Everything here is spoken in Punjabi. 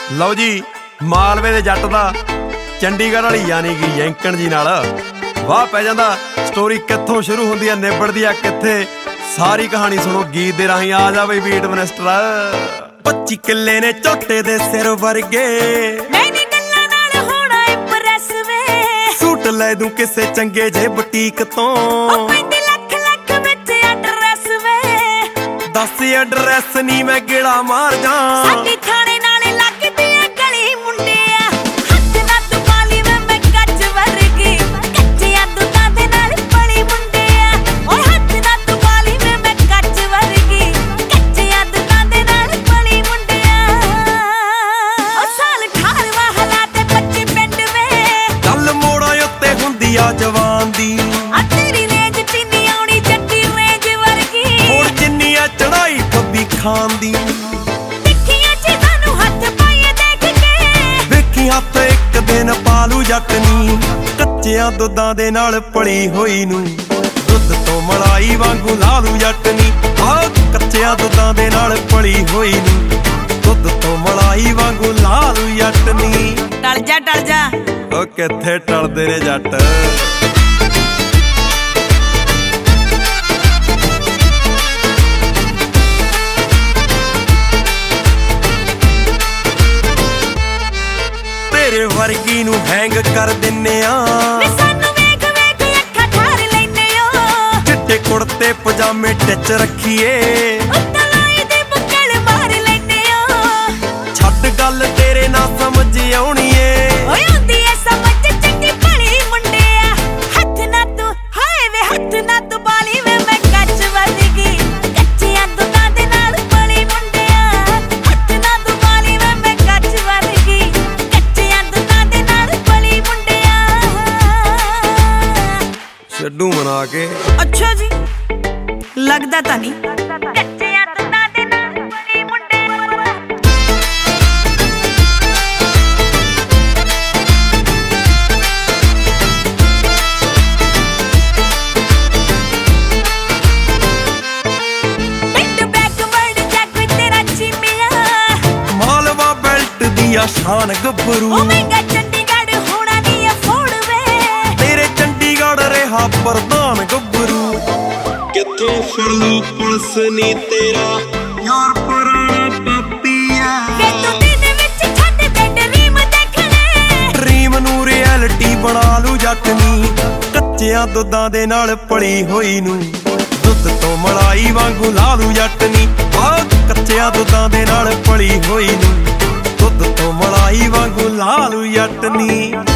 ਲਓ ਜੀ, ਮਾਲਵੇ ਦੇ ਜੱਟ ਦਾ ਚੰਡੀਗੜ੍ਹ ਵਾਲੀ ਯਾਨੀ ਕਿ ਜੈਂਕਣ ਜੀ ਨਾਲ ਵਾਹ ਪੈ ਜਾਂਦਾ। ਸਟੋਰੀ ਕਿੱਥੋਂ ਸ਼ੁਰੂ ਹੁੰਦੀ ਆ ਨਿਬੜਦੀ ਆ ਕਿੱਥੇ, ਸਾਰੀ ਕਹਾਣੀ ਸੁਣੋ ਗੀਤ ਦੇ ਰਾਹੀਂ। ਆ ਜਾ ਬਈ ਬੀਟ ਮਨਿਸਟਰ। 25 ਕਿੱਲੇ ਨੇ ਝੋਟੇ ਦੇ ਸਿਰ ਵਰਗੇ, ਮੈਨੇ ਗੱਲਾਂ ਨਾਲ ਹੋਣਾ ਇੰਪ੍ਰੈਸ ਵੇ। ਸੂਟ ਲੈ ਦੂੰ ਕਿਸੇ ਚੰਗੇ ਜੇ ਬੁਟੀਕ ਤੋਂ, 35 ਲੱਖ ਵਿੱਚ ਐਡਰੈਸ ਵੇ। ਦੱਸ ਐਡਰੈਸ ਨਹੀਂ ਮੈਂ ਗੇੜਾ ਮਾਰ ਜਾ। ਸਾਡੀ ਥਾਣੇ ਨਾਲੇ ਲੱਗਦੀ ਐ ਗਲੀ ਮੁੰਡਿਆ, ਹੱਥ ਨਾ ਤੂੰ ਪਾਲੀ ਮੈਂ ਕੱਚ ਵਰਗੀ। ਕੱਚਿਆਂ ਦੁੱਧਾਂ ਦੇ ਨਾਲ ਪਲੀ ਮੁੰਡਿਆ, ਓਏ ਹੱਥ ਨਾ ਤੂੰ ਪਾਲੀ ਮੈਂ ਕੱਚ ਵਰਗੀ। ਕੱਚਿਆਂ ਦੁੱਧਾਂ ਦੇ ਨਾਲ ਪਲੀ ਮੁੰਡਿਆ। ਓ ਸਾਲ 18ਵਾਂ ਹਾਲਾਤ 25 ਪਿੰਡ ਵੇ। ਗੱਲ ਮੋੜਾਂ ਉੱਤੇ ਹੁੰਦੀ ਆ ਜਵਾਨ ਦੀ, ਆ ਤੇਰੀ ਰੇਂਜ ਚੀਨੀ ਆਉਣੀ ਜੱਟੀ ਰੇਂਜ ਵਰਗੀ। ਹੁਣ ਜਿੰਨੀ ਆ ਚੜਾਈ ਖੱਬੀ ਖਾਨ ਦੀ, ਦੇਖੀਆਂ ਚੀਜ਼ਾਂ ਨੂੰ ਹੱਥ ਪਾਈਏ ਦੇਖ ਕੇ। ਵੇਖੀ ਹੱਥ ਇੱਕ ਦਿਨ ਪਾਲੂ ਜੱਟ ਨੀ, ਕੱਚਿਆਂ ਦੁੱਧਾਂ ਦੇ ਨਾਲ ਪਲੀ ਹੋਈ ਨੂੰ। ਦੁੱਧ ਤੋਂ ਮਲਾਈ ਵਾਂਗੂ ਲਾਲੂ ਜੱਟ ਨੀ, ਆਹ ਕੱਚਿਆਂ ਦੁੱਧਾਂ ਦੇ ਨਾਲ ਪਲੀ ਹੋਈ ਨੂੰ। ਦੁੱਧ ਤੋਂ ਮਲਾਈ ਵਾਂਗੂ ਲਾਲੂ ਜੱਟ ਨੀ। ਟਲ ਜਾ ਓ ਕਿੱਥੇ ਟਲਦੇ ਨੇ ਜੱਟ। ਤੇਰੇ ਵਰਗੀ ਨੂੰ ਹੈਂਗ ਕਰ ਦਿੰਨੇ ਆ, ਵੇ ਸਾਨੂੰ ਵੇਖ ਵੇਖ ਅੱਖਾਂ ਠਾਰ ਲੈਨੇ ਓ। ਚਿੱਟੇ ਕੁੜਤੇ ਪਜਾਮੇ ਟਿਚ ਰੱਖੀਏ, ਉੱਤੇ ਲਾਈ ਦੇ ਬੁੱਕਲ ਮਾਰ ਲੈਨੇ ਓ। ਛੱਡ ਗੱਲ ਤੇਰੇ ਨਾ ਸਮਝ ਆਉਣੀ ਏ। ਓਏ ਆਉਂਦੀ ਐ ਸਮਝ ਚੰਗੀ ਭਲੀ ਮੁੰਡਿਆ, ਹੱਥ ਨਾ ਤੂੰ ਹਾਏ ਵੇ ਹੱਥ ਨਾ ਤੂੰ ਬਾਲੀ ਵੇ ਮੈਂ ਕੱਚ ਵਰਗੀ। ਕੱਚਿਆਂ ਦੁੱਧਾਂ ਦੇ ਨਾਲ ਪਲੀ ਮੁੰਡਿਆ, ਹੱਥ ਨਾ ਤੂੰ ਬਾਲੀ ਵੇ ਮੈਂ ਕੱਚ ਵਰਗੀ। ਕੱਚਿਆਂ ਦੁੱਧਾਂ ਦੇ ਨਾਲ ਪਲੀ ਮੁੰਡਿਆ। ਛੱਡੂ ਮਨਾ ਕੇ। ਅੱਛਾ ਜੀ, ਲੱਗਦਾ ਤਾਂ ਨਹੀਂ। ਕੱਚਿਆਂ ਦੁੱਧਾਂ ਦੇ ਨਾਲ ਪਲੀ ਮੁੰਡਿਆ। ਮਾਲਵਾ ਬੈਲਟ ਦੀ ਆ ਸ਼ਾਨ ਗੱਭਰੂ, ਓ ਮਹਿੰਗਾ ਚੰਡੀਗੜ੍ਹ ਹੋਣਾ ਨਹੀਂ ਅਫੋਰਡ ਵੇ। ਤੇਰੇ ਚੰਡੀਗੜ੍ਹ ਰਿਹਾ ਪ੍ਰਧਾਨ ਗੱਭਰੂ। ਕਿੱਥੋਂ ਫੜੂ ਪੁਲਿਸ ਨੀ ਤੇਰਾ ਯਾਰ ਪੁਰਾਣਾ ਪਾਪੀਆ। ਵੇ ਤੂੰ ਦਿਨ ਵਿੱਚ ਛੱਡ ਦੇ ਡਰੀਮ ਦੇਖਣੇ, ਡਰੀਮ ਨੂੰ ਰਿਐਲਿਟੀ ਬਣਾ ਲੂ ਜੱਟ ਨੀ, ਕੱਚਿਆਂ ਦੁੱਧਾਂ ਦੇ ਨਾਲ ਪਲੀ ਹੋਈ ਨੂੰ। ਦੁੱਧ ਤੋਂ ਮਲਾਈ ਵਾਂਗੂ ਲਾਲੂ ਜੱਟ ਨੀ, ਆਹ ਕੱਚਿਆਂ ਦੁੱਧਾਂ ਦੇ ਨਾਲ ਪਲੀ ਹੋਈ ਨੂੰ। ਦੁੱਧ ਤੋਂ ਮਲਾਈ ਵਾਂਗੂ ਲਾਲੂ ਜੱਟ ਨੀ।